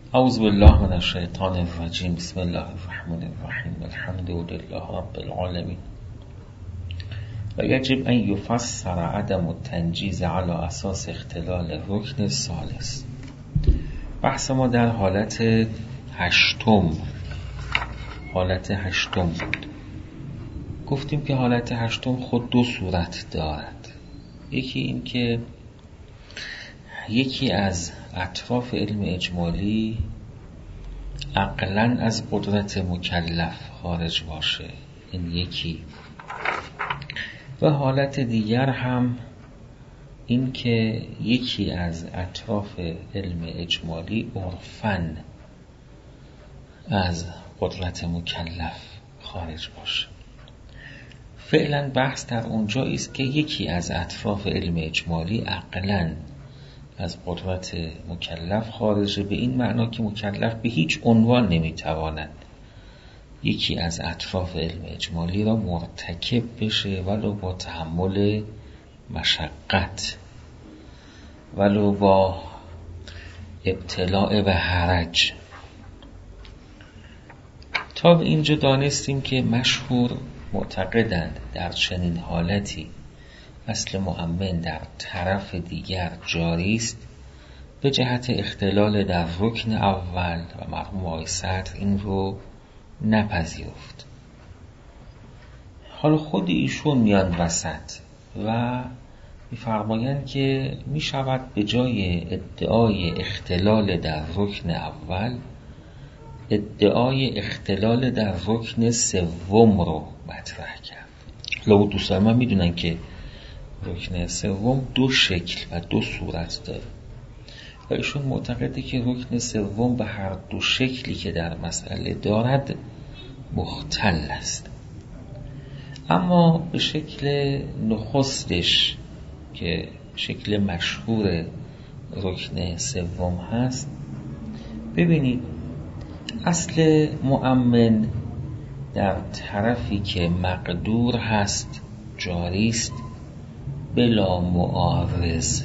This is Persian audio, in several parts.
اعوذ بالله من الشیطان الرجیم. بسم الله الرحمن الرحیم. الحمد لله رب العالمین. و یجب ان یفسر عدم التنجیز علی اساس اختلال رکن ثالث. بحث ما در حالت هشتم بود. گفتیم که حالت هشتم خود دو صورت دارد. یکی این که یکی از اطراف علم اجمالی عقلاً از قدرت مکلف خارج باشه، این یکی. و حالت دیگر هم این که یکی از اطراف علم اجمالی عرفاً از قدرت مکلف خارج باشه. فعلا بحث در اونجا است که یکی از اطراف علم اجمالی عقلاً از قدرت مکلف خارجه، به این معنا که مکلف به هیچ عنوان نمیتواند یکی از اطراف علم اجمالی را مرتکب بشه، ولو با تحمل مشقت، ولو با ابتلاء به حرج. تا به اینجا دانستیم که مشهور معتقدند در چنین حالتی اصل مؤمن در طرف دیگر جاری است، به جهت اختلال در رکن اول و مرحوم آقای صدر این رو نپذیرفت. حالا خود ایشون میان وسط و میفرمایند که میشود به جای ادعای اختلال در رکن اول ادعای اختلال در رکن سوم رو مطرح کرد. حالا دوستان من میدونن که رکن سوم دو شکل و دو صورت داره و ایشون معتقده که رکن سوم به هر دو شکلی که در مسئله دارد مختل است. اما به شکل نخستش که شکل مشهور رکن سوم هست، ببینید اصل مؤمن در طرفی که مقدور هست جاری است بلا معارض،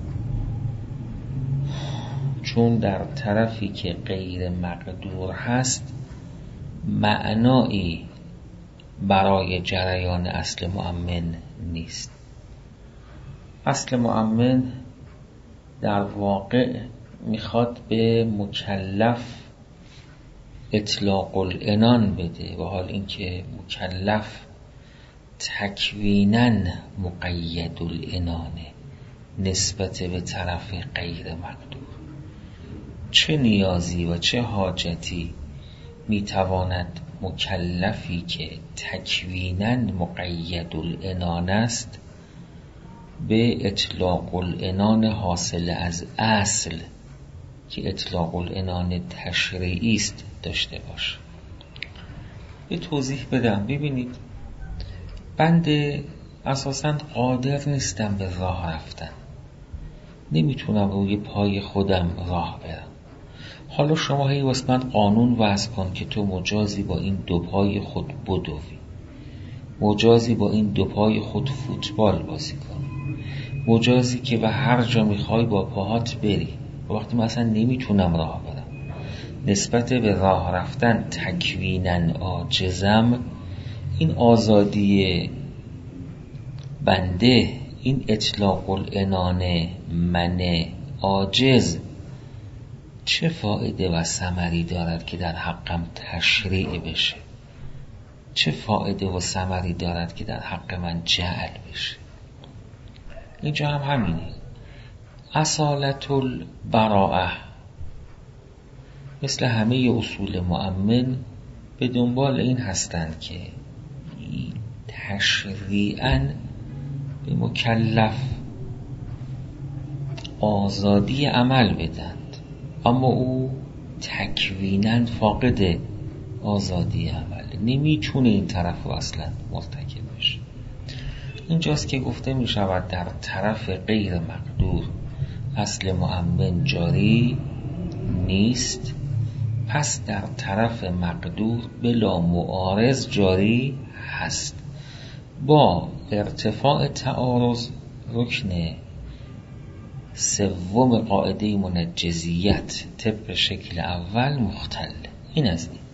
چون در طرفی که غیر مقدور هست معنایی برای جریان اصل مؤمن نیست. اصل مؤمن در واقع میخواد به مکلف اطلاق العنان بده، و حال اینکه مکلف تکویناً مقید العنانه نسبت به طرف غیر مقدور. چه نیازی و چه حاجتی میتواند مکلفی که تکویناً مقید العنان است به اطلاق العنان حاصل از اصل که اطلاق العنان تشریعی است داشته باشه؟ به توضیح بدم. ببینید بنده اساساً قادر نیستم به راه رفتن، نمیتونم روی پای خودم راه برم. حالا شما هی واسه من قانون وضع کن که تو مجازی با این دو پای خود بدوی، مجازی با این دو پای خود فوتبال بازی کن، مجازی که به هر جا میخوای با پاهات بری. وقتی من اصلا نمیتونم راه برم، نسبت به راه رفتن تکویناً عاجزم، این آزادی بنده، این اطلاق العنان من عاجز چه فایده و ثمری دارد که در حقم تشریع بشه؟ چه فایده و ثمری دارد که در حق من جعل بشه؟ اینجا هم همینه. اصالت البراءه مثل همه اصول مؤمن به دنبال این هستند که تشریعاً به مکلف آزادی عمل بدند، اما او تکویناً فاقد آزادی عمل، نمیتونه این طرف رو اصلاً مرتکب بشه. اینجاست که گفته می شود در طرف غیر مقدور اصل مؤمن جاری نیست، پس در طرف مقدور بلا معارض جاری هست. با ارتفاع تعارض رکن سوم قاعده منجزیت طبق شکل اول مختل. این از این.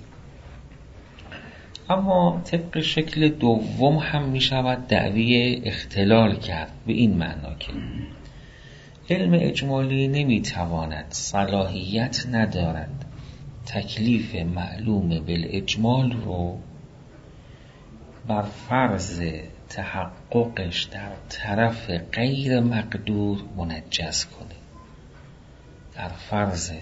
اما طبق شکل دوم هم می شود دعوی اختلال کرد، به این معنا که علم اجمالی نمی تواند، صلاحیت ندارد تکلیف معلوم بالاجمال رو بر فرض تحققش در طرف غیر مقدور منجز کنه. در فرض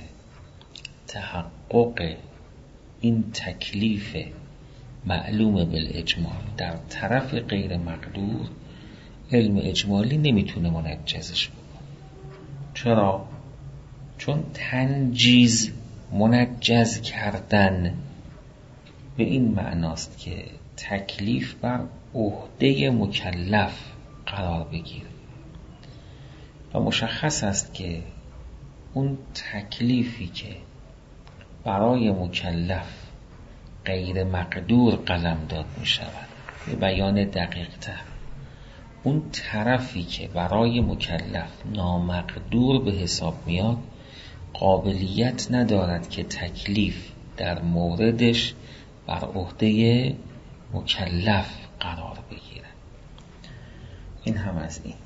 تحقق این تکلیف معلوم بالاجمال در طرف غیر مقدور علم اجمالی نمیتونه منجزش بکنه. چرا؟ چون تنجیز، منجز کردن، به این معناست که تکلیف بر عهده مکلف قرار بگیره و مشخص است که اون تکلیفی که برای مکلف غیر مقدور قلمداد می شود، به بیان دقیق تر اون طرفی که برای مکلف نامقدور به حساب میاد قابلیت ندارد که تکلیف در موردش بر عهده مکلف قرار بگیره. این هم از این.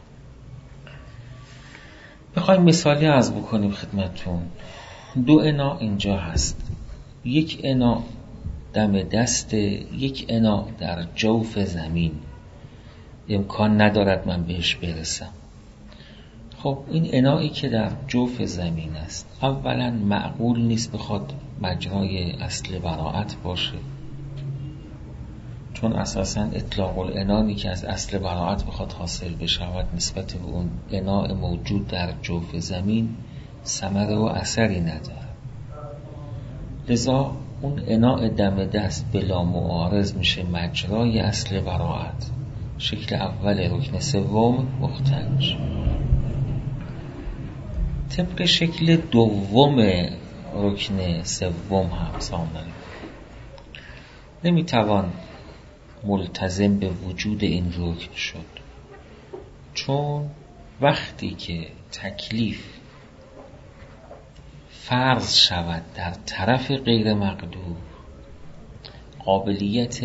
بخوایم مثالی عرض بکنیم خدمتون. 2 اناء اینجا هست، یک اناء دم دست، یک اناء در جوف زمین، امکان ندارد من بهش برسم. خب این انائی که در جوف زمین است، اولا معقول نیست بخواد مجرای اصل براءت باشه، چون اساساً اطلاق العنانی که از اصل براءت بخواد حاصل بشود نسبت به اون اناء موجود در جوف زمین ثمره و اثری نداره. لذا اون اناء دم دست بلا معارض میشه مجرای اصل براءت، شکل اول رکن سوم مختلج. طبق شکل دوم رکن سوم هم سامن نمیتوان ملتزم به وجود این رکن شد، چون وقتی که تکلیف فرض شود در طرف غیر مقدور قابلیت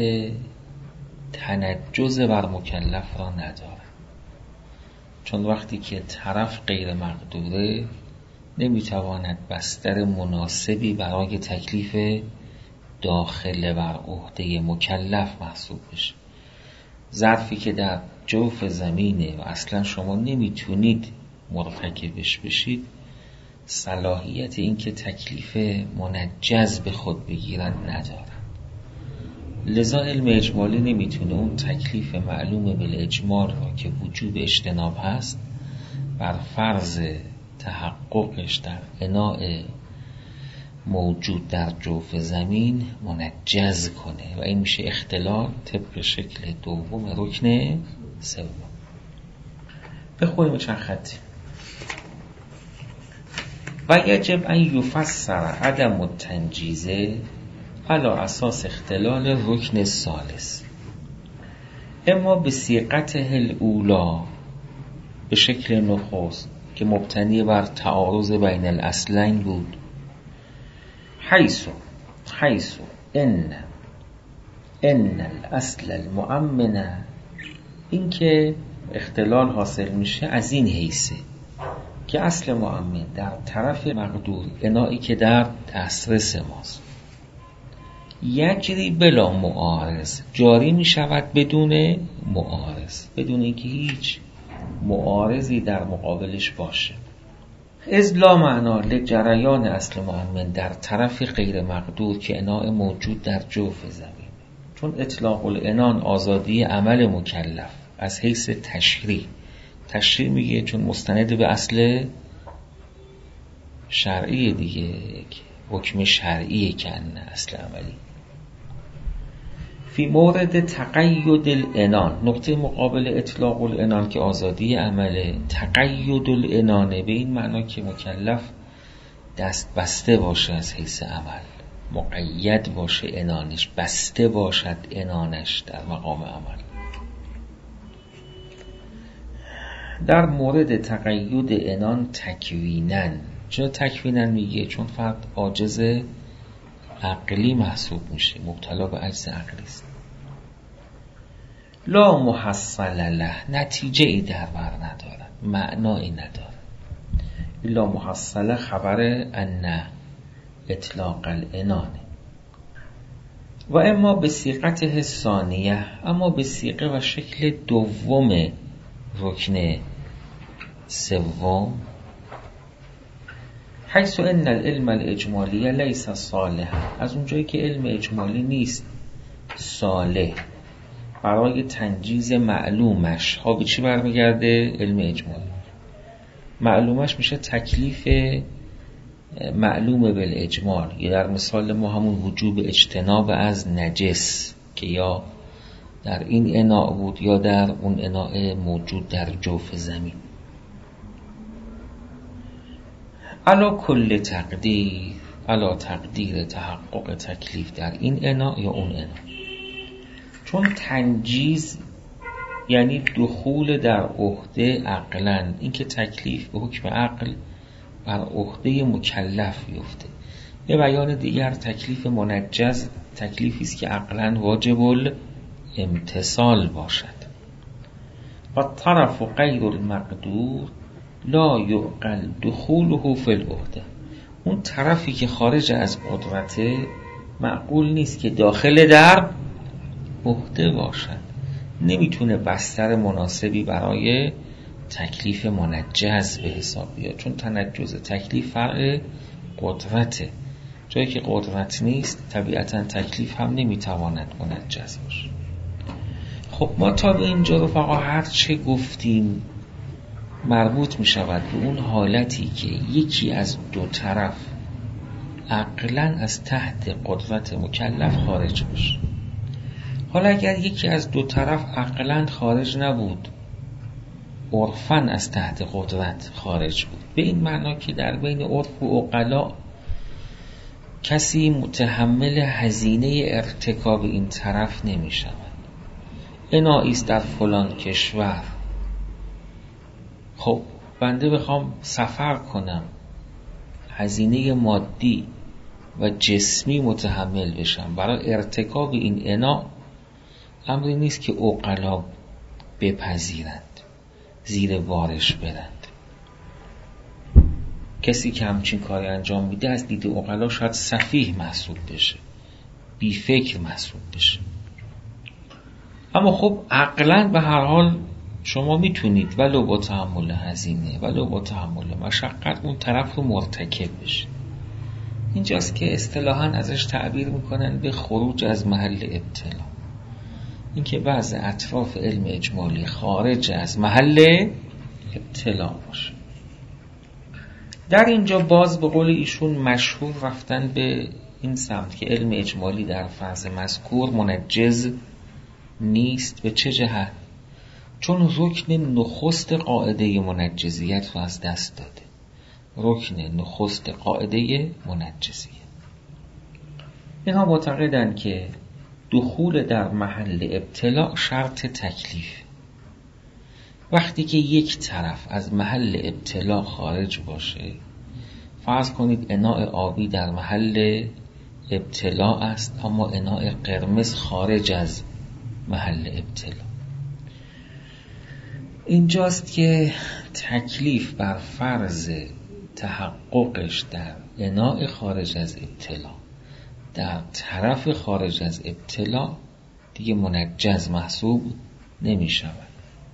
تنجز بر مکلف را ندارد، چون وقتی که طرف غیر مقدوره نمیتواند بستر مناسبی برای تکلیف داخل بر عهده مکلف محسوب بشه. ظرفی که در جوف زمینه و اصلا شما نمیتونید مرتکبش بشید صلاحیت این که تکلیف منجز به خود بگیرن ندارن. لذا علم اجمالی نمیتونه اون تکلیف معلوم بالاجمال را که وجوب اجتناب هست بر فرض تحققش در اناء موجود در جوف زمین منجز کنه و این میشه اختلال طبق شکل دوم رکن سوم. بخونیم چند خطی. و یجب ان یفسر عدم التنجیز علی اساس اختلال رکن الثالث، اما به صیغته الاولی، به شکل نخست که مبتنی بر تعارض بین الاصلین بود، حیث ان الاصل المؤمن، این که اختلال حاصل میشه از این حیثه که اصل مؤمن در طرف مقدور انایی که در دسترس ماست یجری بلا معارض، جاری می شود بدون معارض، بدون اینکه هیچ معارضی در مقابلش باشه. اذ لا معنا لجریان اصل مؤمن در طرف غیر مقدور که اناء موجود در جوف زمین، چون اطلاق العنان آزادی عمل مکلف از حیث تشریع میگه، چون مستند به اصل شرعی دیگه، حکم شرعی که اصل عملی. فی مورد تقید العنان، نقطه مقابل اطلاق العنان که آزادی عمله، تقید العنانه به این معنا که مکلف دست بسته باشه از حیث عمل، مقید باشه عنانش، بسته باشد عنانش در مقام عمل. در مورد تقید عنان تکوینن. چرا تکوینن میگه؟ چون فرد عاجز عقلی محسوب میشه، مبتلا به عجز عقلی است. لا محصل له، نتیجه ای در بر ندارد، معنایی ندارد. لا محصل خبر ان اطلاق العنان و اما به صیغته ثانیه، اما به صیغه و شکل دوم رکن سوم، حیث ان العلم الاجمالی لیس صالحا، از اونجایی که علم اجمالی نیست صالح برای تنجیز معلومش. ها به چی برمیگرده؟ علم اجمالی معلومش میشه تکلیف معلوم بالاجمال، یا در مثال ما همون وجوب اجتناب از نجس که یا در این اناء بود یا در اون اناء موجود در جوف زمین. علا کل تقدیر، علا تقدیر تحقق تکلیف در این اناء یا اون اناء. چون تنجیز یعنی دخول در عهده عقلن، این که تکلیف به حکم عقل بر عهده مکلف بیفته. به بیان دیگر تکلیف منجز تکلیفی است که عقلن واجب الامتثال باشد. و طرف غیر المقدور لا یعقل دخوله فی العهده، اون طرفی که خارج از قدرته معقول نیست که داخل در عهده باشد، نمیتونه بستر مناسبی برای تکلیف منجز به حساب بیاد، چون تنجز تکلیف فرع قدرته. جایی که قدرت نیست طبیعتا تکلیف هم نمیتواند منجز باشه. خب ما تا به اینجا رفقا هر چه گفتیم مربوط می شود به اون حالتی که یکی از دو طرف عقلاً از تحت قدرت مکلف خارج باشه. حالا اگر یکی از دو طرف عقلاً خارج نبود، عرفاً از تحت قدرت خارج بود، به این معنا که در بین عرف و عقلا کسی متحمل هزینه ارتکاب این طرف نمی شود. انائی است در فلان کشور، خب بنده بخوام سفر کنم، هزینه مادی و جسمی متحمل بشم برای ارتکاب این انا، امری نیست که عقلا بپذیرند، زیر بارش برند. کسی که همچین کاری انجام میده از دید عقلا شاید سفیه محسوب بشه، بی فکر محسوب بشه. اما خب عقلاً به هر حال شما میتونید ولو با تحمل هزینه ولو با تحمل مشقت اون طرف رو مرتکب بشه. اینجاست که اصطلاحاً ازش تعبیر میکنن به خروج از محل ابتلا، اینکه بعض اطراف علم اجمالی خارج از محل ابتلا باشه. در اینجا باز به قول ایشون مشهور رفتن به این سمت که علم اجمالی در فاز مذکور منجز نیست. به چه جهت؟ چون رکن نخست قاعده منجزیت رو از دست داده. رکن نخست قاعده منجزیت. اینها معتقدند که دخول در محل ابتلا شرط تکلیف. وقتی که یک طرف از محل ابتلا خارج باشه، فرض کنید اناء آبی در محل ابتلا است اما اناء قرمز خارج از محل ابتلا، اینجاست که تکلیف بر فرض تحققش در اناء خارج از ابتلا در طرف خارج از ابتلا دیگه منجز محسوب نمی شود،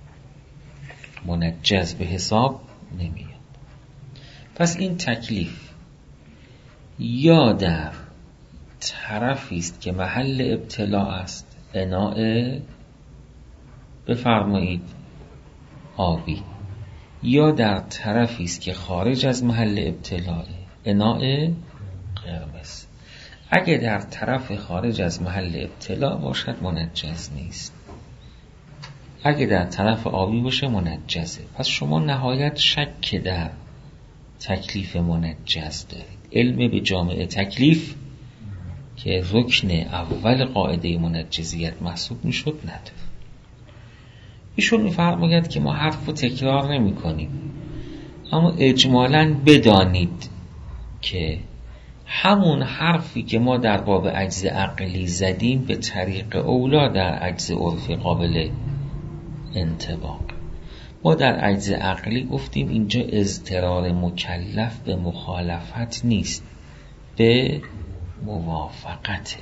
منجز به حساب نمیاد. پس این تکلیف یا در طرفی است که محل ابتلا است، اناء بفرمایید آبی، یا در طرفی است که خارج از محل ابتلا، اناء قرمز. اگه در طرف خارج از محل ابتلا باشد منجز نیست، اگه در طرف آبی باشه منجزه. پس شما نهایت شک در تکلیف منجز دارید. علم به جامع تکلیف که رکن اول قاعده منجزیت محسوب میشد نداره. ایشون می‌فرماید که ما حرف رو تکرار نمی کنیم، اما اجمالاً بدانید که همون حرفی که ما در باب عجز عقلی زدیم به طریق اولا در عجز عرفی قابل انطباق. ما در عجز عقلی گفتیم اینجا اضطرار مکلف به مخالفت نیست، به موافقته.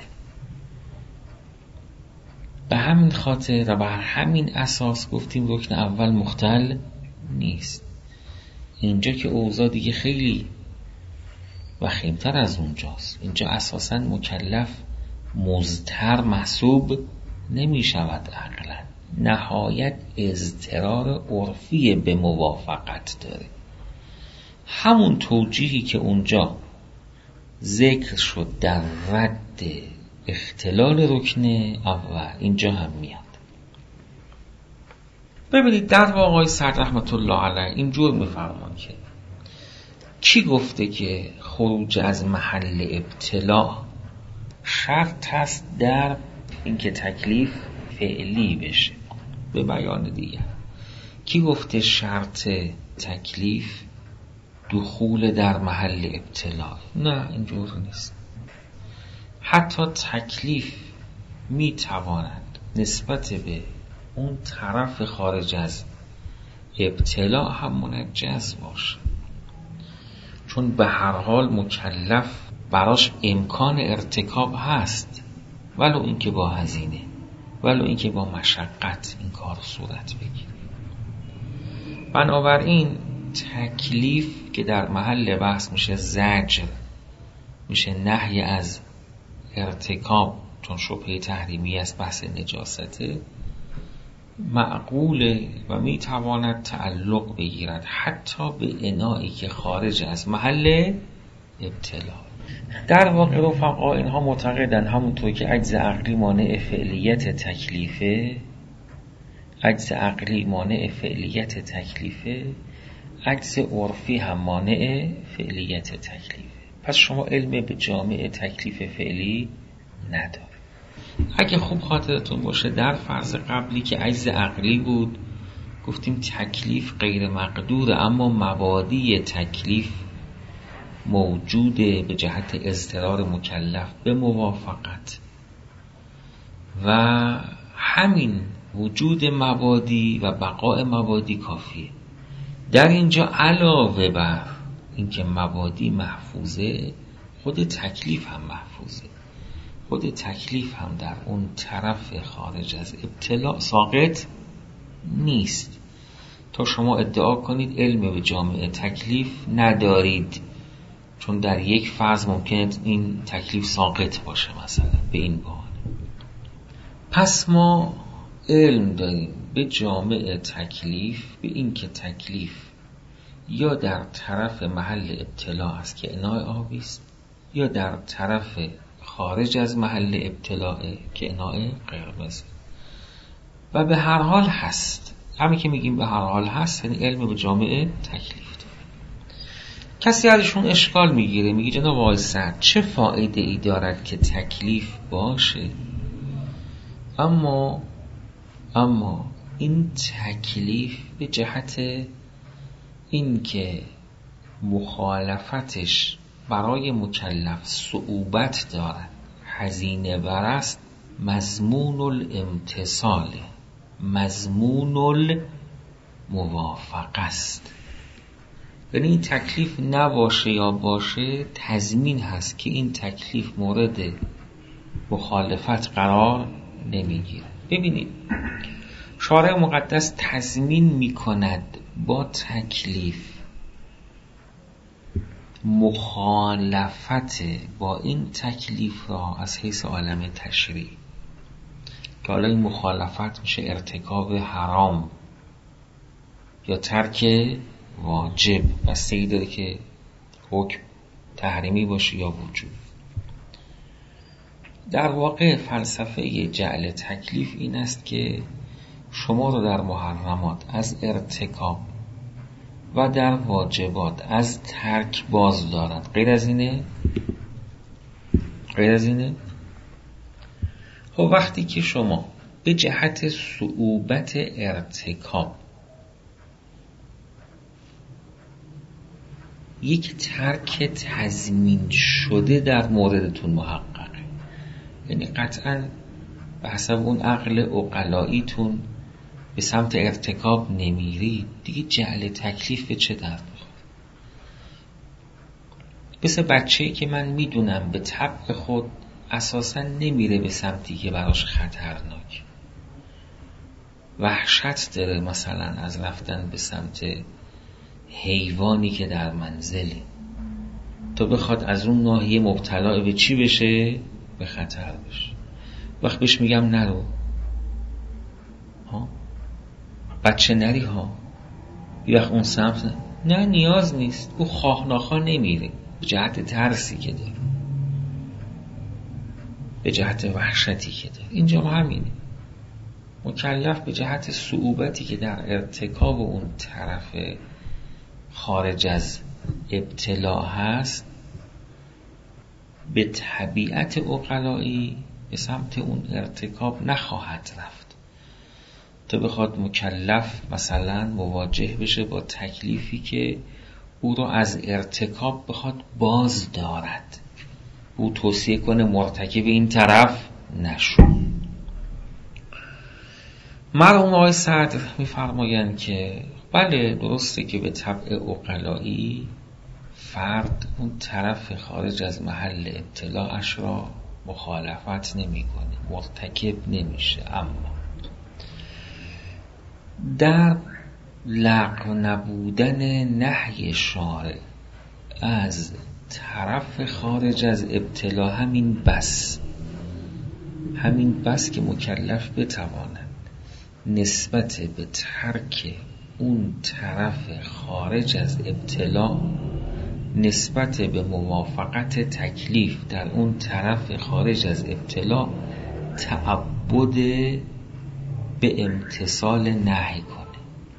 به همین خاطر و بر همین اساس گفتیم رکن اول مختل نیست. اینجا که اوضاع دیگه خیلی وخیمتر از اونجاست. اینجا اساساً مکلف مضطر محسوب نمی شود عقلاً، نهایت اضطرار عرفی به موافقت داره. همون توجیهی که اونجا ذکر شد در رد اختلال رکن اول اینجا هم میاد. ببینید در واقع آقای سعد رحمت الله علیه اینجور میفرمان که کی گفته که خروج از محل ابتلا شرط است در اینکه تکلیف فعلی بشه؟ به بیان دیگر کی گفته شرط تکلیف دخول در محل ابتلا؟ نه، اینجور نیست. حتی تکلیف می تواند نسبت به اون طرف خارج از ابتلا هم منجز باشه، چون به هر حال مکلف براش امکان ارتکاب هست، ولو اینکه با هزینه، ولو اینکه با مشقت این کار صورت بگیره. بنابراین تکلیف که در محل بحث میشه زجر، میشه نهی از ارتکاب، چون شبهه تحریمی است، بحث نجاسته، معقوله و میتواند تعلق بگیرد حتی به انایی که خارج از محل ابتلا. در واقع رفقا اینها معتقدن همونطور که عجز عقلی مانع فعلیت تکلیفه، عجز عقلی مانع فعلیت تکلیفه، عجز عرفی هم مانع فعلیت تکلیفه. پس شما علم به جامع تکلیف فعلی نداره. اگه خوب خاطرتون باشه در فرض قبلی که عجز عقلی بود گفتیم تکلیف غیر مقدوره، اما مبادی تکلیف موجوده به جهت اضطرار مکلف به موافقت و همین وجود مبادی و بقاء مبادی کافیه. در اینجا علاوه بر اینکه مبادی محفوظه، خود تکلیف هم محفوظه. خود تکلیف هم در اون طرف خارج از ابتلا ساقط نیست تا شما ادعا کنید علم به جامع تکلیف ندارید، چون در یک فرض ممکنه این تکلیف ساقط باشه مثلا به این بحانه. پس ما علم داریم به جامع تکلیف، به این که تکلیف یا در طرف محل ابتلا است که اناء آبی است، یا در طرف خارج از محل ابتلا که اناء قرمز، و به هر حال هست. همین که میگیم به هر حال هست یعنی علم به جامع تکلیف داره. کسی ازشون اشکال میگیره، میگه جناب آقای سعد چه فایده ای دارد که تکلیف باشه اما این تکلیف به جهت این که مخالفتش برای مکلف صعوبت دارد، هزینه بر است، مضمون الامتصال، مضمون الموافقه است. یعنی این تکلیف نباشه یا باشه تضمین هست که این تکلیف مورد مخالفت قرار نمیگیره. ببینید شارع مقدس تضمین میکند با تکلیف مخالفت با این تکلیف را از حیث عالم تشریع، که حالا این مخالفت میشه ارتکاب حرام یا ترک واجب، بستگی داره که حکم تحریمی باشه یا وجوب. در واقع فلسفه جعل تکلیف این است که شما رو در محرمات از ارتکاب و در واجبات از ترک باز دارد. غیر از اینه؟ غیر از اینه؟ خب وقتی که شما به جهت صعوبت ارتکاب یک ترک تضمین شده در موردتون محققه. یعنی قطعاً به حسب اون عقل عقلاییتون به سمت ارتکاب نمیرید، دیگه جعل تکلیف به چه درد میخوره؟ مثل بچه‌ای که من میدونم به طبع خود اساساً نمیره به سمتی که براش خطرناک، وحشت داره مثلا از رفتن به سمت حیوانی که در منزله، تو بخواد از اون ناحیه مبتلا به چی بشه؟ به خطر بشه. وقت بهش میگم نرو، بچه نری ها، یه وقت اون سمت نه نیاز نیست، او خواه ناخواه نمیره به جهت ترسی که داره، به جهت وحشتی که داره. اینجا همینه، مکلف به جهت صعوبتی که در ارتکاب اون طرف خارج از ابتلا هست به طبیعت عقلایی به سمت اون ارتکاب نخواهد رفت، تا بخواد مکلف مثلا مواجه بشه با تکلیفی که او رو از ارتکاب بخواد باز دارد، او توصیه کنه مرتکب این طرف نشو. مرحوم آقای صدر می‌فرمایند که بله درسته که به طبع عقلایی فرد اون طرف خارج از محل ابتلاعش را مخالفت نمی‌کنه، مرتکب نمیشه، اما در لغو نبودن نهی شارع از طرف خارج از ابتلا همین بس که مکلف بتواند نسبت به ترک اون طرف خارج از ابتلا نسبت به موافقت تکلیف در اون طرف خارج از ابتلا تعبد به امتثال نهی کنه،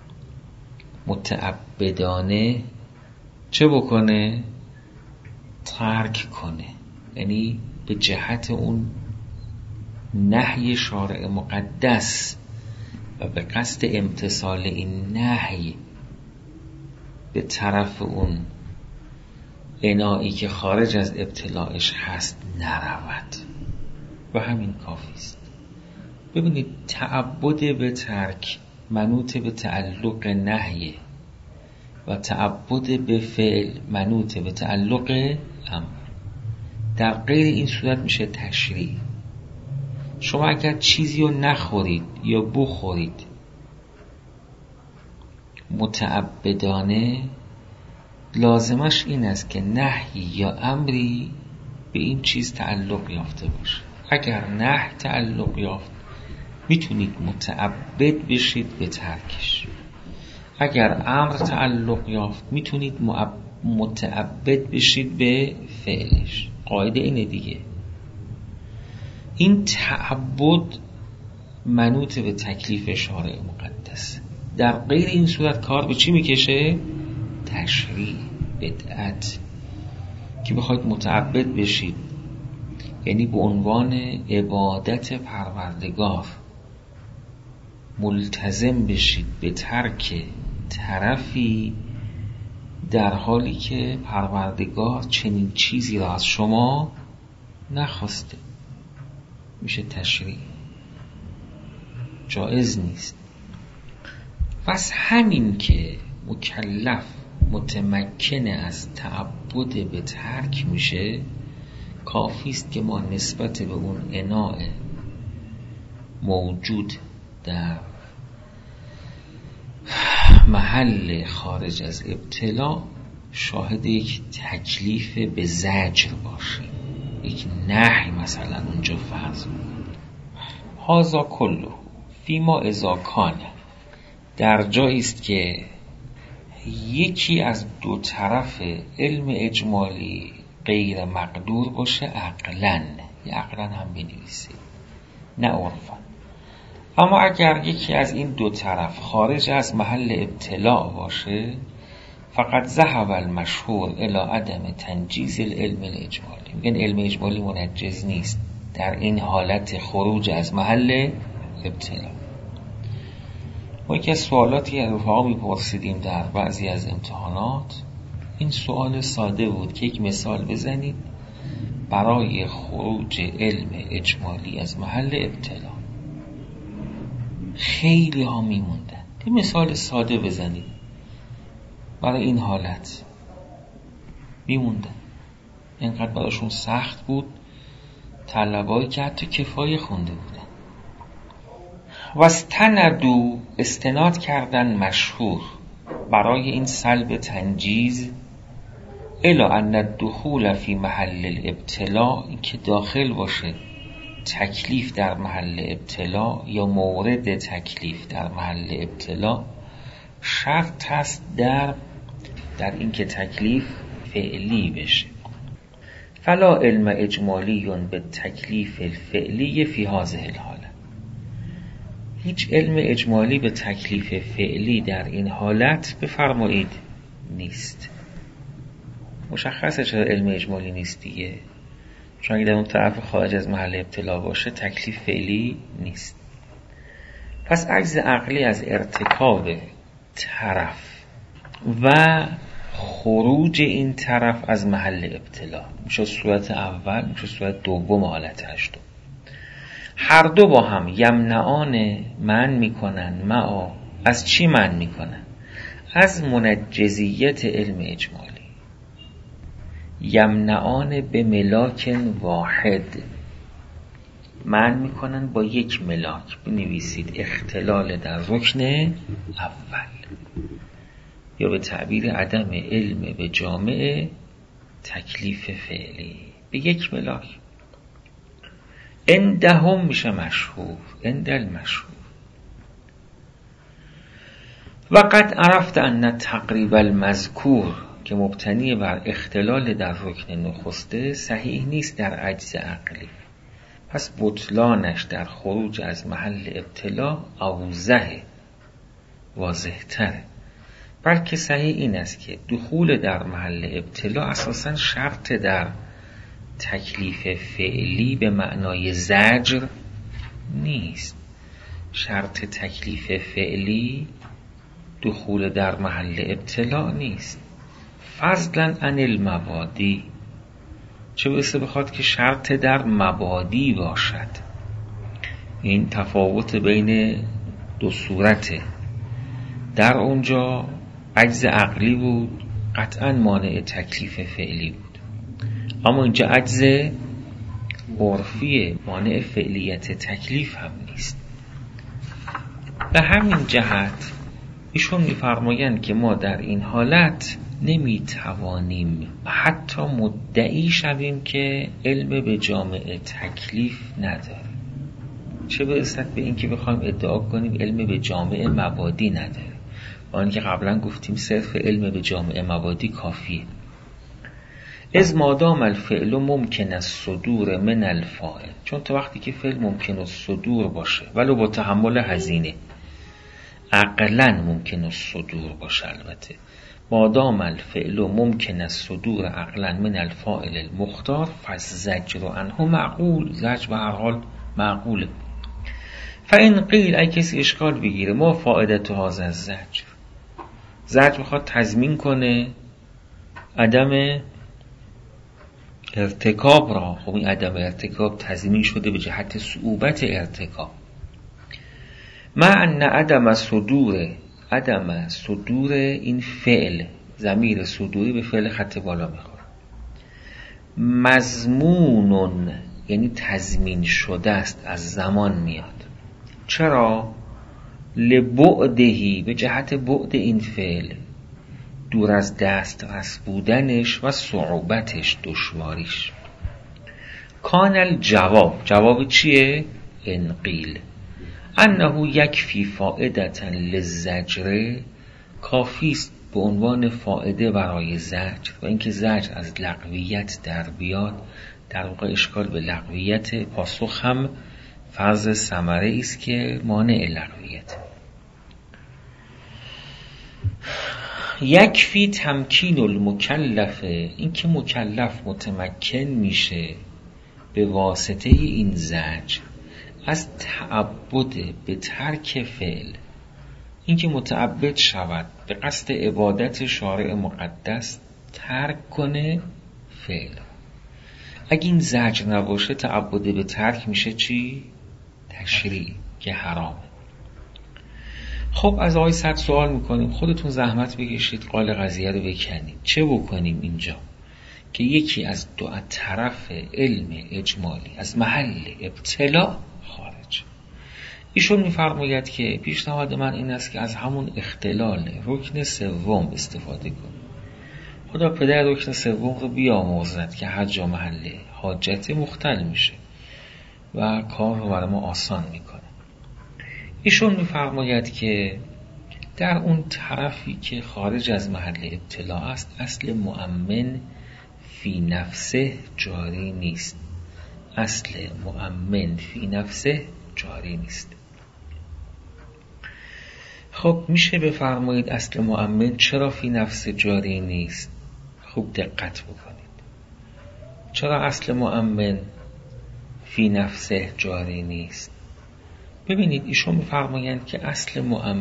متعبدانه چه بکنه؟ ترک کنه، یعنی به جهت اون نهی شارع مقدس و به قصد امتثال این نهی به طرف اون انایی که خارج از ابتلاعش هست نرود و همین کافی است. ببینید تعبد به ترک منوط به تعلق نهی و تعبد به فعل منوط به تعلق امر. در غیر این صورت میشه تشریع. شما اگر چیزی رو نخورید یا بخورید متعبدانه، لازمش این است که نهی یا امری به این چیز تعلق یافته باشه. اگر نهی تعلق یافت میتونید متعبد بشید به ترکش، اگر امر تعلق یافت میتونید متعبد بشید به فعلش. قاعده اینه دیگه. این تعبد منوط به تکلیف شارع مقدس. در غیر این صورت کار به چی میکشه؟ تشریع، بدعت. که بخواید متعبد بشید یعنی به عنوان عبادت پروردگار ملتزم بشید به ترک طرفی در حالی که پروردگار چنین چیزی را از شما نخواسته، میشه تشریع، جایز نیست. پس همین که مکلف متمکن از تعبد به ترک میشه کافی است که ما نسبت به اون اناء موجود در محل خارج از ابتلا شاهد یک تکلیف به زجر باشیم، یک نهی مثلا اونجا فرض کنیم. هازا کله فیما اذا کان، در جایی است که یکی از دو طرف علم اجمالی غیر مقدور باشه عقلاً، یا عقلاً هم بنویسید نه عرفاً. اما اگر یکی از این دو طرف خارج از محل ابتلاع باشه فقط ذهب المشهور الی عدم تنجیز العلم الاجمالی. میگن علم اجمالی منجز نیست در این حالت خروج از محل ابتلا. ما یکی از سوالاتی از رفقا میپرسیدیم در بعضی از امتحانات، این سوال ساده بود که یک مثال بزنید برای خروج علم اجمالی از محل ابتلا. خیلی ها میموندن، یه مثال ساده بزنید برای این حالت. میموندن، اینقدر براشون سخت بود طلبایی که حتی کفایه خونده بودن. واستندوا، استناد کردن مشهور برای این سلب تنجیز، الا ان الدخول فی محل الابتلاء، این که داخل باشه تکلیف در محل ابتلا یا مورد تکلیف در محل ابتلا، شرط است در این که تکلیف فعلی بشه. فلا علم اجمالی به تکلیف الفعلی فی هذه الحاله، هیچ علم اجمالی به تکلیف فعلی در این حالت بفرمایید نیست. مشخصه چرا علم اجمالی نیست دیگه، چون اگه در اون طرف خارج از محل ابتلا باشه تکلیف فعلی نیست. پس عجز عقلی از ارتکاب طرف و خروج این طرف از محل ابتلا میشه صورت اول، میشه صورت دوم حالت هشتم. هر دو با هم یمنعان من میکنن معا، از چی من میکنن؟ از منجزیت علم اجمالی. یمنعان به ملاک واحد، من میکنن با یک ملاک. بنویسید اختلال در رکن اول، یا به تعبیر عدم علم به جامع تکلیف فعلی به یک ملاک. عندهم میشه مشهور، عند المشهور. و قد عرفت ان تقریب المذکور، که مبتنی بر اختلال در رکن نخسته، صحیح نیست در عجز عقلی، پس بطلانش در خروج از محل ابتلا اوضح، واضح تره. بلکه صحیح این است که دخول در محل ابتلا اساساً شرط در تکلیف فعلی به معنای زجر نیست. شرط تکلیف فعلی دخول در محل ابتلا نیست. فضلا عن المبادی، چه برسه بخواد که شرط در مبادی باشد. این تفاوت بین دو صورته. در اونجا عجز عقلی بود، قطعا مانع تکلیف فعلی بود، اما اینجا عجز عرفیه، مانع فعلیت تکلیف هم نیست. به همین جهت ایشون میفرمایند که ما در این حالت نمیتوانیم حتی مدعی شویم که علم به جامع تکلیف نداره، چه برسد به این که بخوایم ادعا کنیم علم به جامع مبادی نداره، با اینکه قبلا گفتیم صرف علم به جامع مبادی کافیه. از مادام الفعل ممکن الصدور من الفاعل، چون تا وقتی که فعل ممکن الصدور باشه ولو با تحمل هزینه، عقلا ممکن الصدور باشه، البته مادام الفعل ممکن الصدور عقلا من الفاعل المختار، فالزجر عنه معقول، زجر به هر حال معقوله. فإن قیل، ای کسی اشکال بگیره، ما فائدت هذا الزجر، زجر میخواد تضمین کنه عدم ارتکاب را. خب این عدم ارتکاب تضمین شده به جهت صعوبت ارتکاب. مع ان عدم صدور این فعل، ضمیر صدوری به فعل خط بالا میخوره، مضمونون یعنی تضمین شده است، از زمان میاد. چرا؟ لبعدهی، به جهت بعد این فعل، دور از دسترس بودنش و صعوبتش، دشواریش. کان الجواب، جواب چیه؟ انقیل انه یکفی فائدتا للزجر، کافی است به عنوان فائده برای زجر، و اینکه زجر از لغویت در بیاد. در واقع اشکال به لغویت، پاسخ هم فرض ثمره است که مانع لغویت. یکفی تمکین المکلف، این که مکلف متمکن میشه به واسطه این زجر از تعبد به ترک فعل، اینکه متعبد شود به قصد عبادت شارع مقدس، ترک کنه فعل. اگه این زجر نباشه تعبد به ترک میشه چی؟ تشریع که حرامه. خب از آقای صد سوال میکنیم خودتون زحمت بکشید قال قضیه رو بکنید. چه بکنیم اینجا که یکی از دو طرف علم اجمالی از محل ابتلا خارج؟ ایشون میفرماید که پیشنهاد من این است که از همون اختلال رکن سوم استفاده کنیم. خدا پدر رکن سوم رو بیاموزد که هر جا محل حاجت مختل میشه و کار رو برای ما آسان میکنه. ایشون میفرماید که در اون طرفی که خارج از محل ابتلا است، اصل مؤمن فی نفسه جاری نیست. اصل مؤمن فی نفسه جاری نیست. خب میشه بفرمایید اصل مؤمن چرا فی نفسه جاری نیست؟ خوب دقت بکنید. چرا اصل مؤمن فی نفسه جاری نیست؟ ببینید ایشون میفرمایند که اصل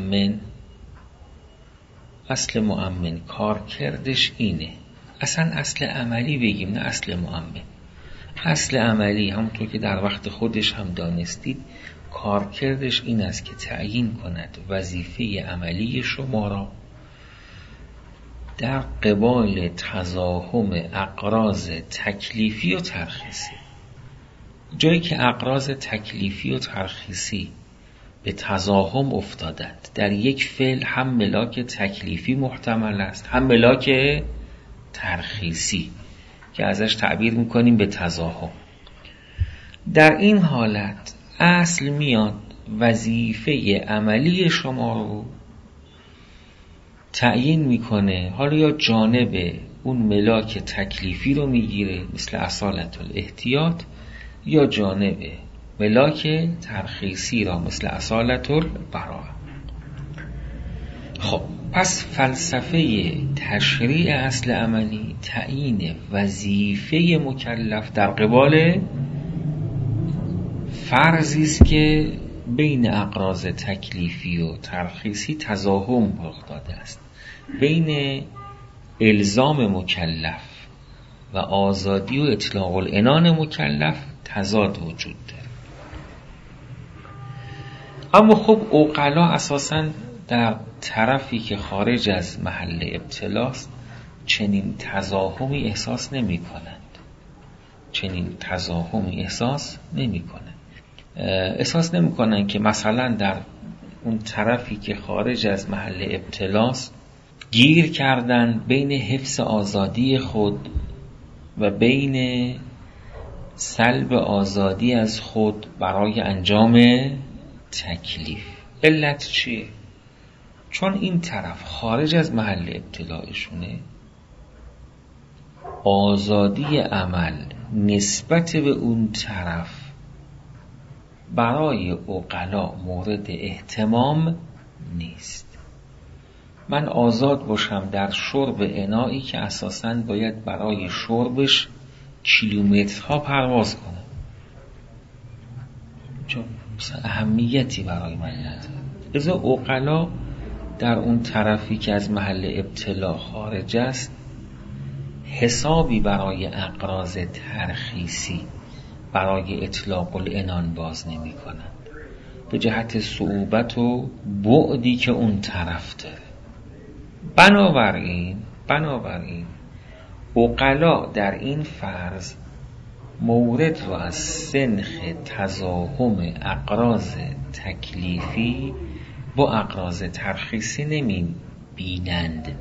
مؤمن کار کردش اینه. اصلا اصل عملی بگیم نه اصل مؤمن. اصل عملی همونطور که در وقت خودش هم دانستید کار کردش این است که تعیین کند وظیفه عملی شما را در قبال تزاحم اقراض تکلیفی و ترخیصی. جایی که اقراض تکلیفی و ترخیصی به تزاحم افتادند، در یک فعل هم ملاک تکلیفی محتمل است هم ملاک ترخیصی که ازش تعبیر میکنیم به تزاحم. در این حالت اصل میاد وظیفه عملی شما رو تعیین میکنه. حالا یا جانب اون ملاک تکلیفی رو میگیره مثل اصالت الاحتیاط، یا جانب ملاک ترخیصی را مثل اصالت البراءه. خب پس فلسفه تشریع اصل عملی تعیین وظیفه مکلف در قبال فرضی است که بین اقراض تکلیفی و ترخیصی تزاحم رخ داده است. بین الزام مکلف و آزادی و اطلاق العنان مکلف تضاد وجود داره. اما خب عقلا اساساً در طرفی که خارج از محل ابتلاست چنین تزاحمی احساس نمی کنند. احساس نمی کنند که مثلا در اون طرفی که خارج از محل ابتلاست گیر کردن بین حفظ آزادی خود و بین سلب آزادی از خود برای انجام تکلیف. علت چیه؟ چون این طرف خارج از محل ابتلایشونه، آزادی عمل نسبت به اون طرف برای عقلا مورد اهتمام نیست. من آزاد باشم در شرب انایی که اساساً باید برای شربش کیلومترها پرواز کنم، چون اهمیتی برای من نداره. لذا عقلا در اون طرفی که از محل ابتلا خارج است حسابی برای اقراض ترخیصی برای اطلاق العنان باز نمی کنند به جهت صعوبت و بعدی که اون طرف داره. بنابراین عقلا در این فرض مورد رو از سنخ تزاحم اقراض تکلیفی با اقراض ترخیصی نمی بینند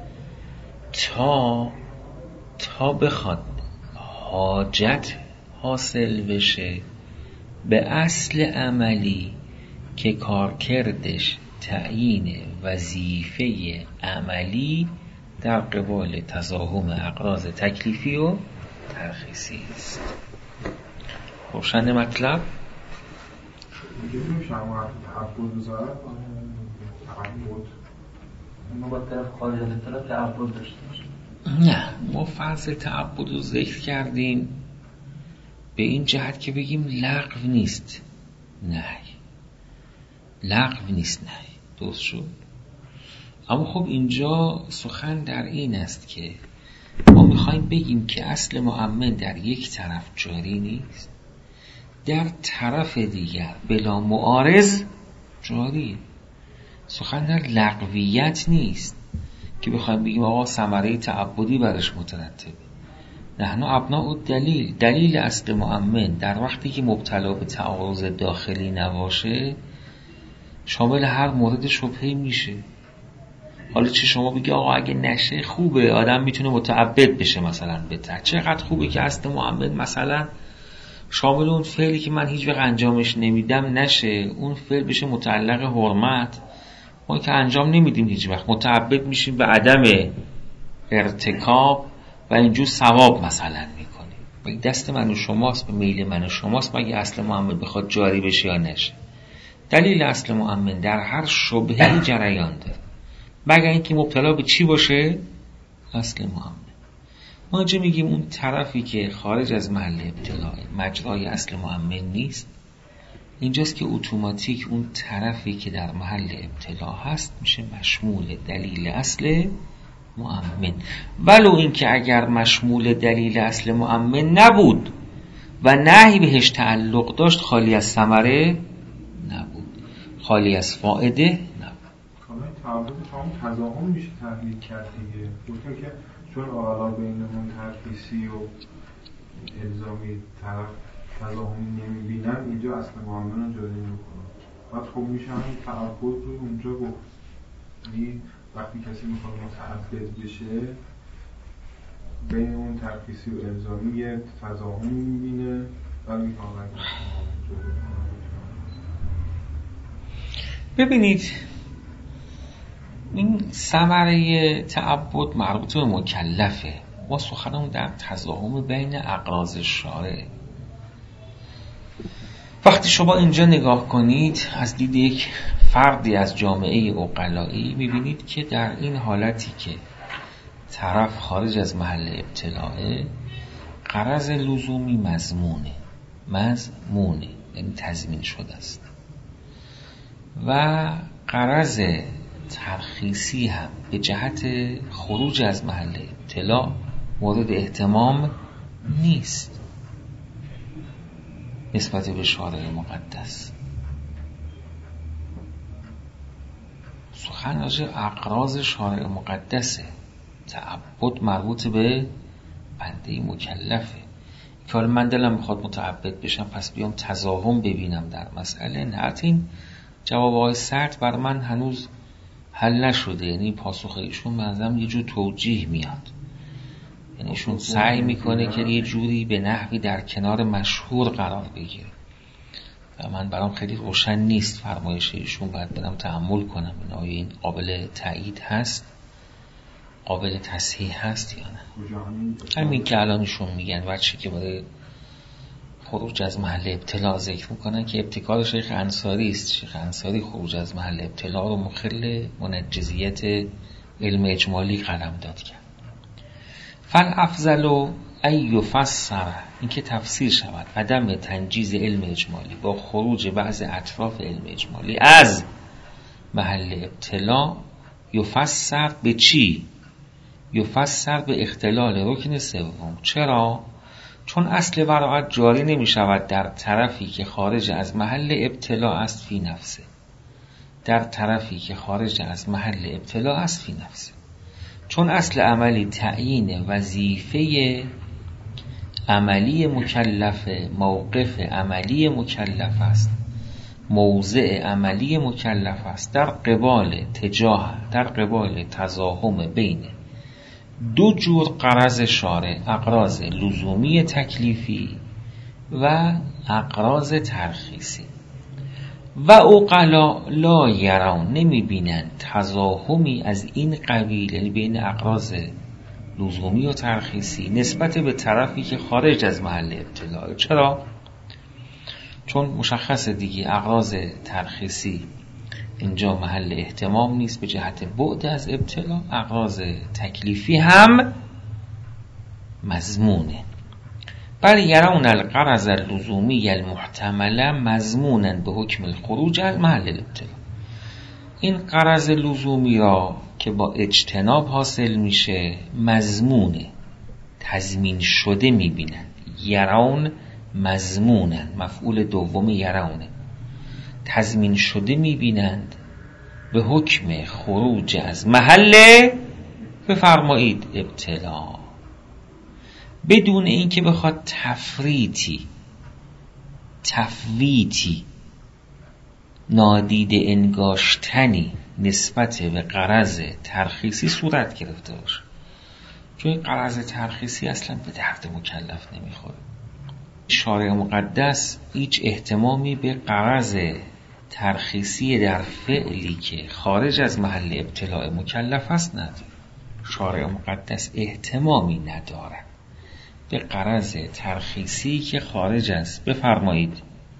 تا بخواد حاجت حاصل بشه به اصل عملی که کارکردش تعیین وظیفه عملی در قبال تزاحم اقراض تکلیفی و ترخیصی است. روشن مطلب؟ میگیم شما تعبد بذاره تعبد ما با طرف خارج از اطلاع تعبد داشته باشیم. نه، ما فرض تعبد رو ذکر کردیم به این جهت که بگیم لغو نیست، نهی، لغو نیست نهی. درست شد؟ اما خب اینجا سخن در این است که ما میخوایم بگیم که اصل مؤمن در یک طرف جاری نیست، در طرف دیگر بلا معارض جاری. سخن در لغویت نیست که بخوایم بگیم آقا ثمره تعبدی برش مترتبه. نحن ابناء الدلیل. دلیل اصل مؤمن در وقتی که مبتلا به تعارض داخلی نباشه شامل هر مورد شبهه‌ای میشه. حالا چه شما بگی آقا اگه نشه خوبه، آدم میتونه متعبد بشه مثلا بهتر. چقدر خوبه که اصل مؤمن مثلا شامل اون فعلی که من هیچ وقت انجامش نمیدم نشه، اون فعل بشه متعلق حرمت، ما که انجام نمیدیم هیچ وقت متعبد میشیم به عدم ارتکاب و اینجور ثواب مثلا میکنیم. و دست من و شماست، به میل من و شماست مگه اصل مؤمن بخواد جاری بشه یا نشه. دلیل اصل مؤمن در هر شبهه جریان داره مگر اینکه مبتلا به چی باشه؟ اصل مؤمن. ما چه میگیم اون طرفی که خارج از محل ابتلا مجرای اصل مؤمن نیست، اینجاست که اتوماتیک اون طرفی که در محل ابتلا هست میشه مشمول دلیل اصل مؤمن، ولو اینکه اگر مشمول دلیل اصل مؤمن نبود و نهی بهش تعلق داشت خالی از ثمره نبود، خالی از فائده نبود. تعارض شما تضاهم میشه تحلیل کرد دیگه. گفتم که چون حالا بین اون ترخیصی و الزامی طرف تضاهمی نمیبینن اینجا اصل مؤمن رو جاری نمیکنن. بعد خب میشه همین تعبد رو اونجا گفت. یعنی وقتی کسی میخواد متعبد بشه بین اون ترخیصی و الزامی یه تضاهم میبینه و میخواد ببینید این ثمره تعبد مربوط به مکلفه. ما سخنمون در تضاهم بین اغراض شارع. وقتی شما اینجا نگاه کنید از دید یک فردی از جامعه عقلایی میبینید که در این حالتی که طرف خارج از محل ابتلاء غرض لزومی مضمونه، یعنی تضمین شده است، و غرض ترخیصی هم به جهت خروج از محل ابتلا مورد اهتمام نیست نسبت به شارع مقدس. سخن راجع اغراض شارع مقدسه. تعبد مربوط به بنده مکلفه که حالا من دلم میخواد متعبد بشم پس بیام تضاهم ببینم در مسئله. نه، این جوابهای سرد بر من هنوز حل نشده. یعنی پاسخ ایشون بنظرم یه جور توجیه میاد، یعنی ایشون سعی میکنه که یه جوری به نحوی در کنار مشهور قرار بگیره و من برام خیلی روشن نیست فرمایش ایشون. باید برم تأمل کنم آیا این قابل تایید هست، قابل تصحیح هست یا نه. همین که الان ایشون میگن وچه که برای خروج از محل ابتلا ذکر میکنن که ابتکار شیخ انصاری است. شیخ انصاری خروج از محل ابتلا رو مخل منجزیت علم اجمالی قلم داد کرد. فالافضل ای یفسر، این که تفسیر شود عدم تنجیز علم اجمالی با خروج بعض اطراف علم اجمالی از محل ابتلا. یفسر به چی؟ یفسر به اختلال رکن سوم. چرا؟ چون اصل براعت جاری نمی شود در طرفی که خارج از محل ابتلا است فی نفسه. در طرفی که خارج از محل ابتلا است فی نفسه. چون اصل عملی تعیین وظیفه عملی مکلف، موقف عملی مکلف است، موضع عملی مکلف است در قبال تضاهم بین دو جور غرض شارع، اغراض لزومی تکلیفی و اغراض ترخیصی. و عقلا لا یرون، نمی بینند تضاهمی از این قبیل، یعنی بین اغراض لزومی و ترخیصی نسبت به طرفی که خارج از محل ابتلا. چرا؟ چون مشخص دیگه اغراض ترخیصی اینجا محل اهتمام نیست به جهت بعد از ابتلا، اغراض تکلیفی هم مضمونه. بل یرون القرض اللزومی المحتمل مضمونا به حکم الخروج از محل الابتلا. این قرض لزومی را که با اجتناب حاصل میشه مضمونه، تضمین شده میبینن. یرون مضمونن، مفعول دوم یرونه، تضمین شده میبینند به حکم خروج از محل، بفرمایید ابتلا، بدون اینکه بخواد تفویتی نادیده انگاشتنی نسبت به قرض ترخیصی صورت گرفته باشه. چون این قرض ترخیصی اصلا به درد مکلف نمیخوره. شارع مقدس هیچ اهتمامی به قرض ترخیصی در فعلی که خارج از محل ابتلاع مکلف است نداره. شارع مقدس اهتمامی نداره به قرض ترخیصی که خارج از، بفرمایید،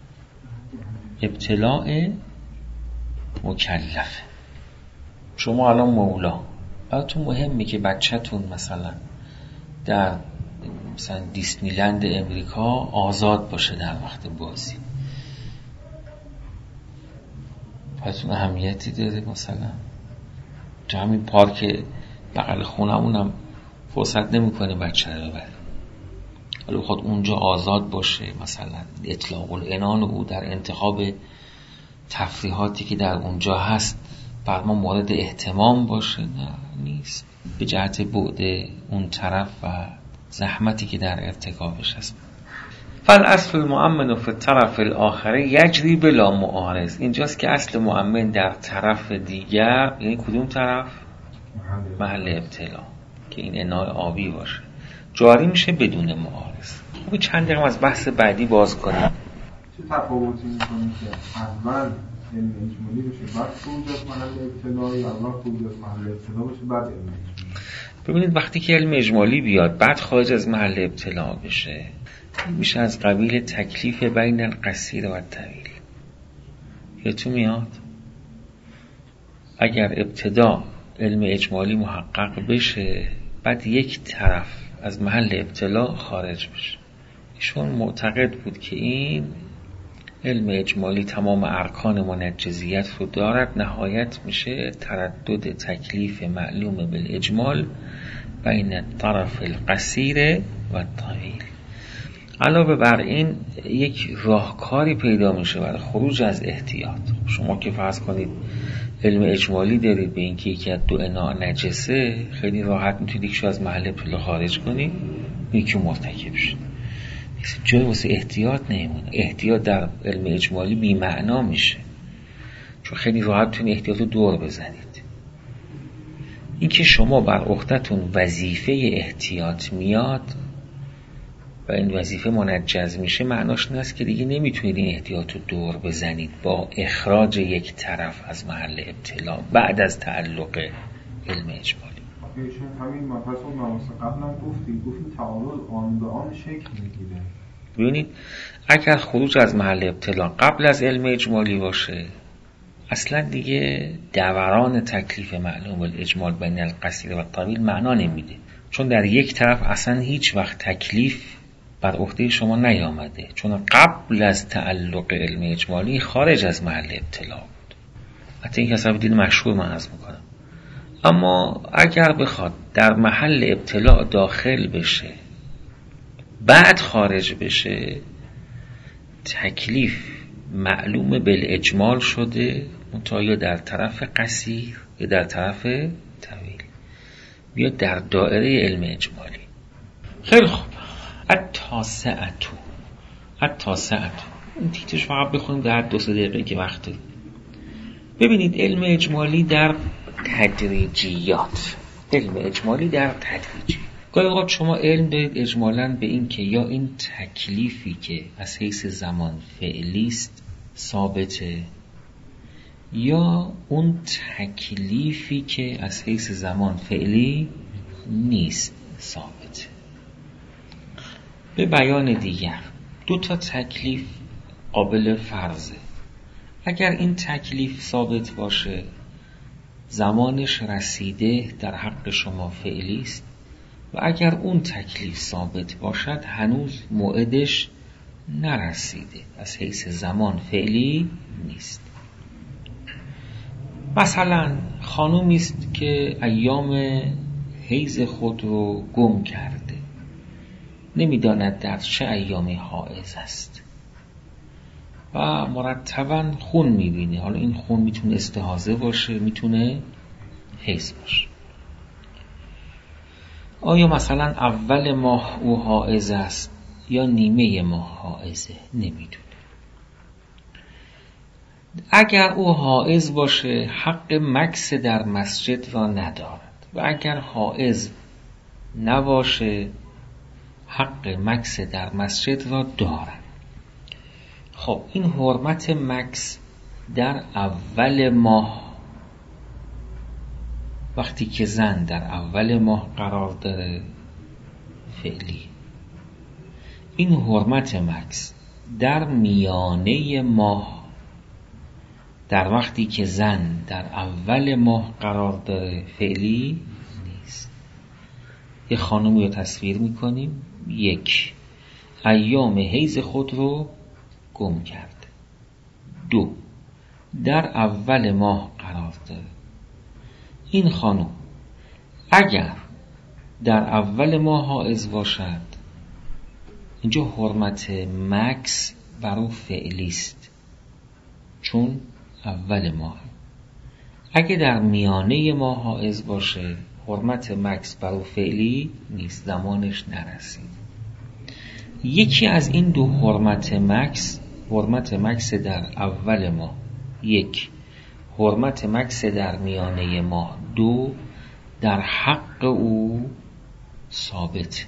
ابتلاع مکلفه. شما الان مولا، براتون مهمه که بچه‌تون مثلا در دیسنیلند امریکا آزاد باشه در وقت بازی، براتون اهمیتی داره؟ مثلا تو همین پارک بغل خونمونم فرصت نمی‌کنه بچه رو ببره، حالا بخواد اونجا آزاد باشه، مثلا اطلاق العنان او در انتخاب تفریحاتی که در اونجا هست بر ما مورد اهتمام باشه؟ نه، نیست، به جهت بعد اون طرف و زحمتی که در ارتکابش هست. فالاصل المؤمن فی الطرف الاخر یجری بلا معارض. اینجاست که اصل مؤمن در طرف دیگر، یعنی کدوم طرف؟ محل ابتلا، که این اناء آبی باشه، جاری میشه بدون معارض. خب چند دقیقه از بحث بعدی باز کنیم. چه تفاوتی میکنه که اول علم اجمالی بشه بعد خروج از محل ابتلا، یا اول خروج از محل ابتلا بشه بعد علم اجمالی؟ ببینید وقتی که علم اجمالی بیاد بعد خارج از محل ابتلا بشه، میشه از قبیل تکلیف بین القصیر و الطویل. یادتون میاد اگر ابتدا علم اجمالی محقق بشه بعد یک طرف از محل ابتلا خارج بشه، ایشون معتقد بود که این علم اجمالی تمام ارکان منجزیت رو دارد، نهایت میشه تردد تکلیف معلوم بالاجمال بین الطرف القصیر و الطویل. علاوه بر این یک راهکاری پیدا میشه برای خروج از احتیاط. شما که فرض کنید علم اجمالی دارید به اینکه یکی از دو اناء نجسه، خیلی راحت میتونید یکیشو از محل ابتلا خارج کنید، یکی مرتکب شید، جای واسه احتیاط نمیمونه. احتیاط در علم اجمالی بی معنا میشه، چون خیلی راحت میتونید احتیاط رو دور بزنید. این که شما بر عهده‌تون وظیفه احتیاط میاد و این وظیفه منجز میشه، معناش این است که دیگه نمیتونید این احتیاط رو دور بزنید با اخراج یک طرف از محل ابتلا بعد از تعلق علم اجمالی. ایشون همین مبحث رو نماز قبلم گفتیم تعارض آن به آن شکل میگیره. ببینید اگر خروج از محل ابتلا قبل از علم اجمالی باشه، اصلا دیگه دوران تکلیف معلوم الاجمال بین القصیر و الطویل معنا نمیده، چون در یک طرف اصلا هیچ وقت تکلیف بر عهده شما نیامده، چون قبل از تعلق علم اجمالی خارج از محل ابتلا بود. حتی این حساب دین مشهور من عرض میکنم. اما اگر بخواد در محل ابتلا داخل بشه بعد خارج بشه، تکلیف معلوم بالاجمال شده، منتها یا در طرف قصیر یا در طرف طویل، بیا در دائره علم اجمالی. خیلی خوب. التاسعة این تیترش فقط بخونیم در 2-3 دقیقه که وقت داریم. ببینید علم اجمالی در تدریجیات، گاهی اوقات شما علم دارید اجمالاً به این که یا این تکلیفی که از حیث زمان فعلی است ثابته، یا اون تکلیفی که از حیث زمان فعلی نیست ثابته. به بیان دیگر 2 تکلیف قابل فرضه. اگر این تکلیف ثابت باشه، زمانش رسیده در حق شما فعلی است و اگر اون تکلیف ثابت باشد هنوز موعدش نرسیده، از حیث زمان فعلی نیست. مثلا خانومی است که ایام حیض خود رو گم کرده، نمیداند در چه ایامی حائض است و مرتباً خون میبینه. حالا این خون میتونه استحاضه باشه، میتونه حیض باشه. آیا مثلا اول ماه او حائض است یا نیمه ماه حائضه؟ نمیدونه. اگر او حائض باشه حق مکث در مسجد را ندارد و اگر حائض نباشه حق مکث در مسجد را دارد. خب این حرمت مکث در اول ماه، وقتی که زن در اول ماه قرار داره فعلی. این حرمت مکث در میانه ماه، در وقتی که زن در اول ماه قرار داره فعلی نیست. یه خانومی رو تصویر میکنیم، 1 ایام حیض خود رو گم کرده، 2 در اول ماه قرار داره. این خانم اگر در اول ماه حائض باشد اینجا حرمت مکث بر او فعلی است، چون اول ماه. اگه در میانه ماه حائض باشه حرمت مکث بر او فعلی نیست، زمانش نرسید. یکی از این دو حرمت مکث در اول ماه، 1 حرمت مکث در میانه ماه، 2 در حق او ثابت.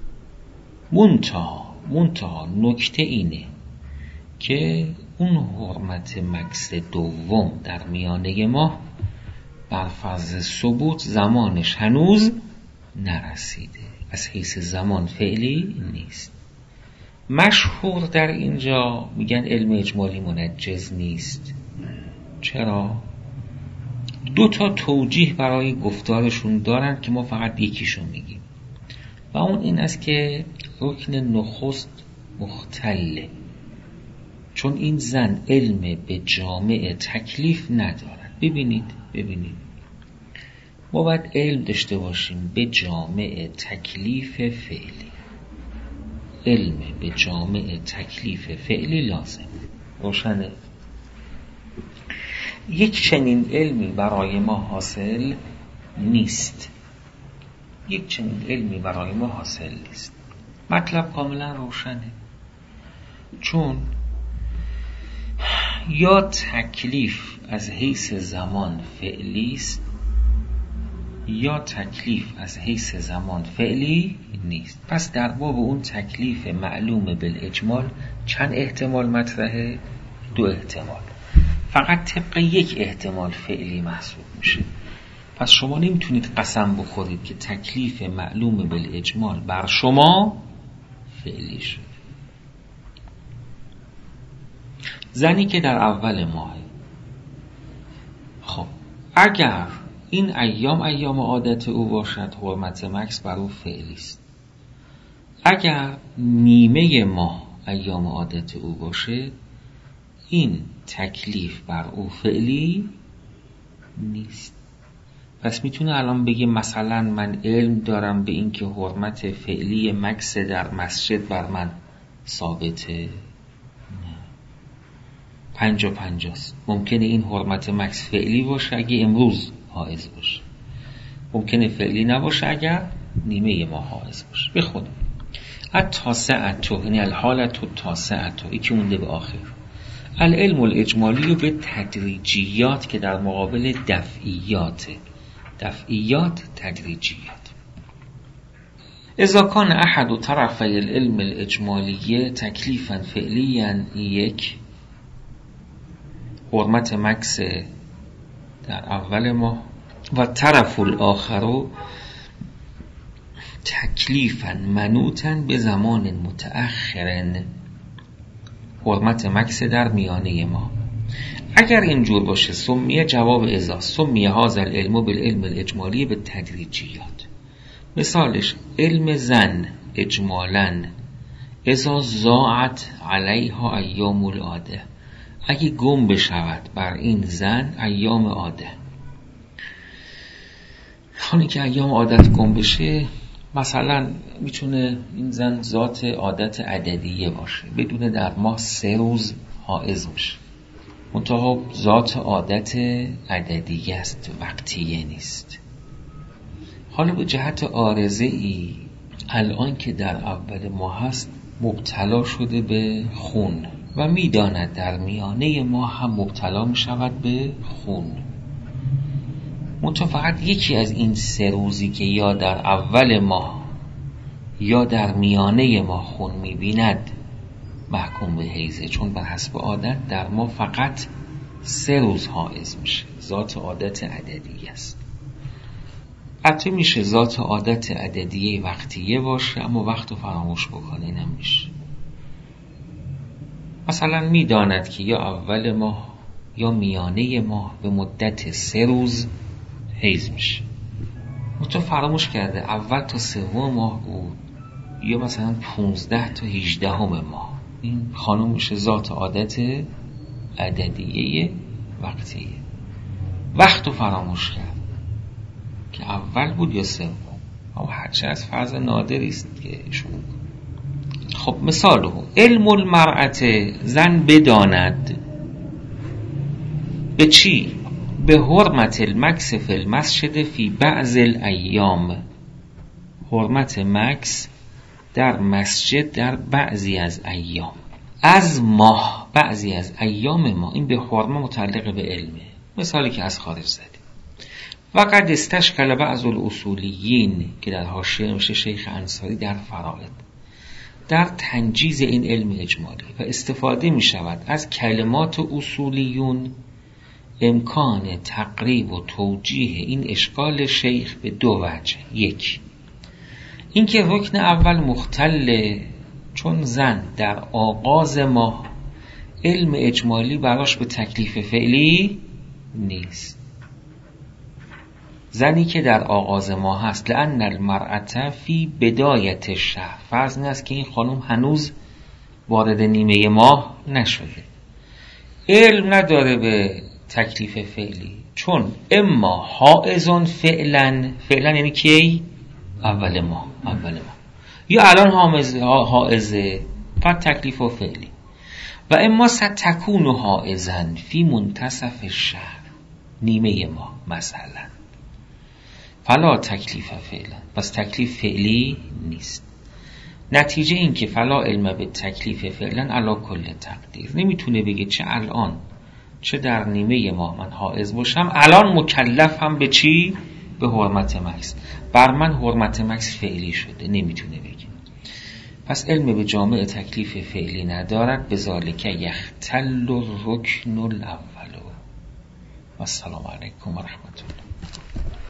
منتها نکته اینه که اون حرمت مکث دوم در میانه ماه بر فرض ثبوت زمانش هنوز نرسیده، از حیث زمان فعلی نیست. مشهور در اینجا میگن علم اجمالی منجز نیست. چرا؟ 2 توجیه برای گفتارشون دارن که ما فقط یکیشون میگیم و اون این است که رکن نخست مختله، چون این زن علم به جامع تکلیف ندارد. ببینید ما باید علم داشته باشیم به جامع تکلیف فعلی. علم به جامع تکلیف فعلی لازم. روشنه؟ یک چنین علمی برای ما حاصل نیست. مطلب کاملا روشنه، چون یا تکلیف از حیث زمان فعلی است یا تکلیف از حیث زمان فعلی نیست. پس در باب اون تکلیف معلوم بالاجمال چند احتمال مطرحه؟ 2 احتمال. فقط طبق 1 احتمال فعلی محسوب میشه. پس شما نمیتونید قسم بخورید که تکلیف معلوم بالاجمال بر شما فعلی شد. زنی که در اول ماه، خب اگر این ایام عادت او باشد حرمت مکث بر او فعلی است. اگر نیمه ماه ایام عادت او باشه این تکلیف بر او فعلی نیست. پس میتونه الان بگه مثلا من علم دارم به این که حرمت فعلی مکث در مسجد بر من ثابته. 50-50 است. ممکنه این حرمت مکث فعلی باشه اگه امروز حائض باشه، ممکنه فعلی نباشه اگر نیمه ما حائض باشه. بخونیم التاسعه، یعنی الحالت التاسعه، یکی مونده به آخر. العلم الاجمالی به تدریجیات که در مقابل دفعیات تدریجیات. اذا کان احد طرفی العلم الاجمالی تکلیفا فعلیا، 1 حرمت مکث در اول ماه و طرف الاخر تکلیفا منوطا به زمان متأخر، حرمت مکث در میانه ماه. اگر اینجور باشه سمیه جواب اذا سمیه هذا العلم بالعلم الاجمالی به تدریجیات. مثالش علم زن اجمالاً اذا ضاعت علیها ایام العاده، اگه گم بشود بر این زن ایام عاده. خونی که ایام عادت گم بشه، مثلا میتونه این زن ذات عادت عددیه باشه، بدون در ماه 3 روز حائض بشه، منتها ذات عادت عددیه است، وقتیه نیست. حالا به جهت عارضه‌ای الان که در اول ماه هست مبتلا شده به خون و میداند در میانه ماه هم مبتلا میشود به خون، منتها فقط یکی از این 3 روزی که یا در اول ماه یا در میانه ماه خون میبیند محکوم به حیضه، چون بر حسب عادت در ماه فقط 3 روز حائض میشه، ذات عادت عددی است. حتی میشه ذات عادت عددیه وقتیه باشه اما وقت رو فراموش بکنه، اینم میشه. مثلا میداند که یا اول ماه یا میانه ماه به مدت 3 روز حیض میشه، تو فراموش کرده اول تا 3 ماه بود یا مثلا 15 تا 18 ماه، این خانم میشه ذات عادت عددیه وقتیه، وقت رو فراموش کرد که اول بود یا 3 اما هرچه از فرض نادری است که ایشون. خب مثال علم المرأت زن بداند به چی؟ به حرمت المکس فی المسجد فی بعض الایام، حرمت مکس در مسجد در بعضی از ایام، از ماه بعضی از ایام ما، این به حرمه متعلق به علمه، مثالی که از خارج زدیم. و قد استشکل بعض الاصولیین که در حاشیه نوشته شیخ انصاری در فرائض، در تنجیز این علم اجمالی و استفاده می شود از کلمات اصولیون امکان تقریب و توجیه این اشکال شیخ به 2 وجه. 1 اینکه رکن اول مختل، چون زن در آغاز ماه علم اجمالی براش به تکلیف فعلی نیست، زنی که در آغاز ماه هست، لأن المرأة فی بدایت الشهر، فرض این است که این خانم هنوز وارد نیمه ماه نشده، علم نداره به تکلیف فعلی، چون اما حائزون فعلا یعنی کی؟ اول ماه یا الان حائزه فقط تکلیف و فعلی، و اما ستکون حائزن فی منتصف الشهر، نیمه ماه مثلا، فلا تکلیف فعلا، پس تکلیف فعلی نیست. نتیجه این که فلا علم به تکلیف فعلا علی کل تقدیر، نمیتونه بگه چه الان چه در نیمه ماه من حائض باشم الان مکلفم به چی؟ به حرمت مکس، بر من حرمت مکس فعلی شده، نمیتونه بگه. پس علم به جامع تکلیف فعلی ندارد، بذالک یختل الرکن الاول. و السلام علیکم و رحمت الله.